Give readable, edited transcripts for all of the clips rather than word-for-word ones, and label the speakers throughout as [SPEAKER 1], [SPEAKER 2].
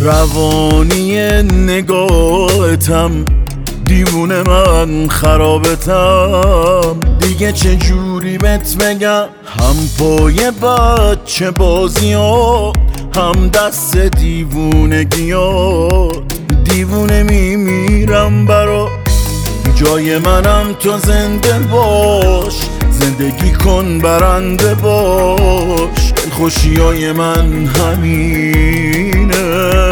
[SPEAKER 1] روانی نگاهتم، دیوونه من خرابتم. دیگه چه جوری بهت بگم، هم پای بچه بازی ها، هم دست دیوونگی ها. دیوونه میمیرم برا جای منم، تو زنده باش، زندگی کن برنده باش. خوشیای من همینه،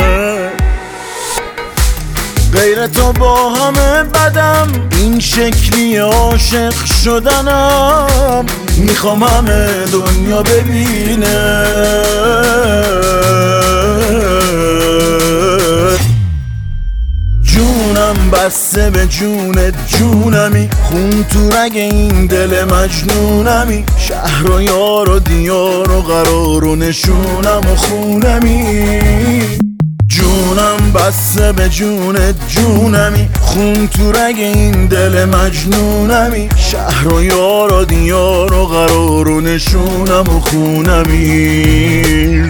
[SPEAKER 1] غیر تو با همه بدم، این شکلی عاشق شدنم. میخوام همه دنیا ببینه جونم بسته به جونت، جونمی خون تو رگ این دل مجنونمی. شهر و یار و دیار و قرار و نشونم و خونمی. جونم بسته به جونت، جونمی خون تو رگ این دل مجنونمی. شهر و یار و دیار و قرار و نشونم و خونمی.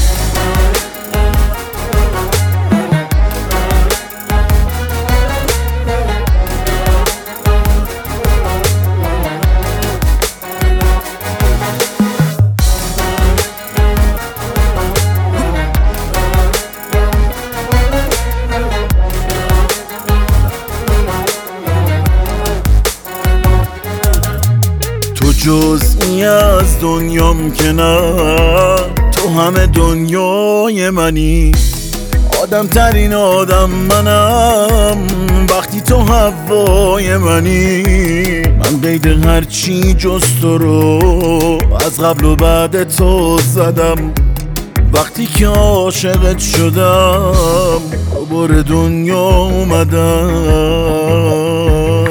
[SPEAKER 1] جزئی از دنیام که نه، تو همه دنیای منی. آدم ترین آدم منم وقتی تو هوای منی. من قید هرچی جز تو رو از قبل و بعد تو زدم. وقتی که عاشقت شدم دوباره دنیا اومدم.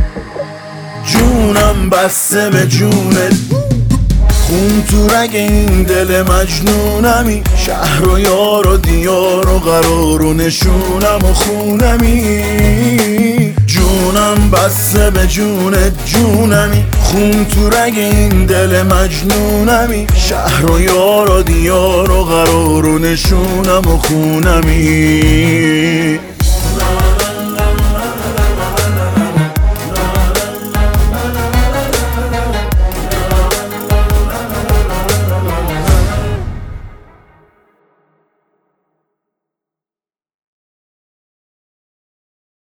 [SPEAKER 1] جونم بسته به جونت، خون تو رگ این دل مجنونمی. شهر و یار و دیار و قرار و نشونم و خونمی. جونم بسته به جونت، جونمی خون تو رگ این دل مجنونمی. شهر و یار و دیار و قرار و نشونم و خونمی.